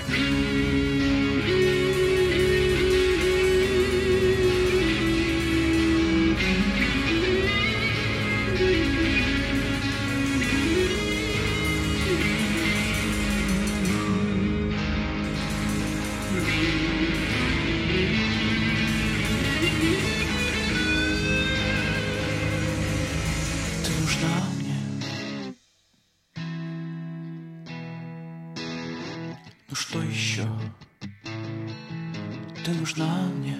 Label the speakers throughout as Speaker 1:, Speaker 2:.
Speaker 1: Ну что еще? Ты нужна мне.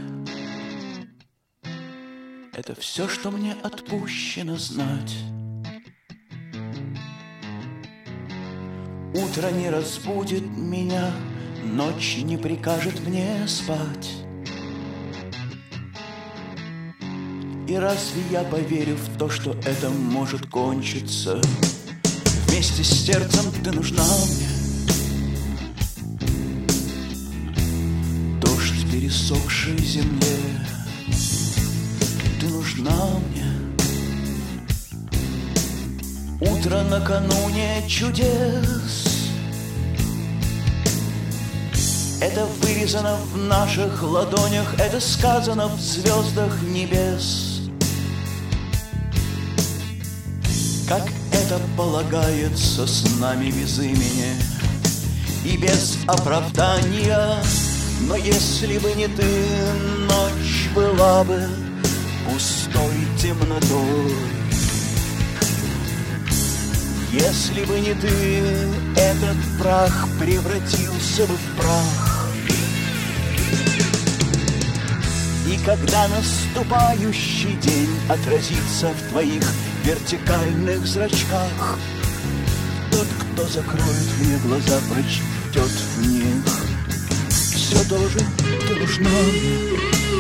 Speaker 1: Это все, что мне отпущено знать. Утро не разбудит меня, ночь не прикажет мне спать. И разве я поверю в то, что это может кончиться? Вместе с сердцем ты нужна мне. Дождь в пересохшей земле. Ты нужна мне. Утро накануне чудес. Это вырезано в наших ладонях, это сказано в звездах небес. Как это полагается с нами без имени и без оправдания. Но если бы не ты, ночь была бы пустой темнотой. Если бы не ты, этот прах превратился бы в прах. И когда наступающий день отразится в твоих вертикальных зрачках, тот, кто закроет мне глаза, прочтет в них все то же, ты нужна мне.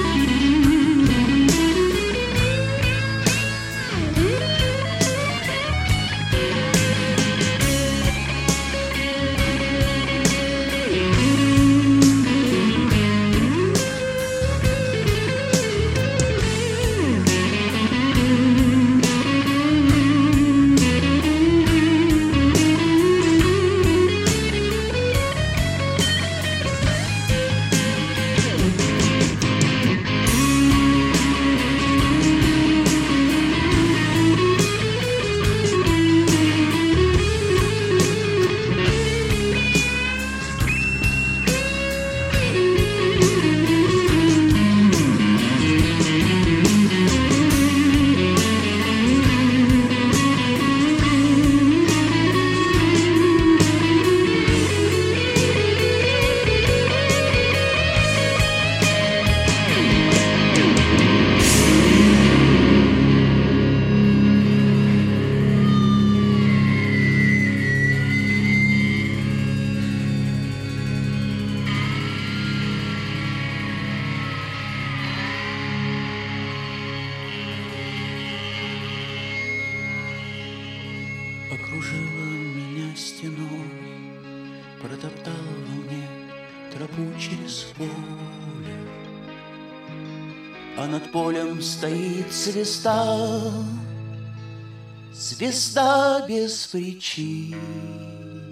Speaker 1: Окружила меня стеной, протоптала во мне тропу через поле. А над полем стоит звезда, звезда без причин.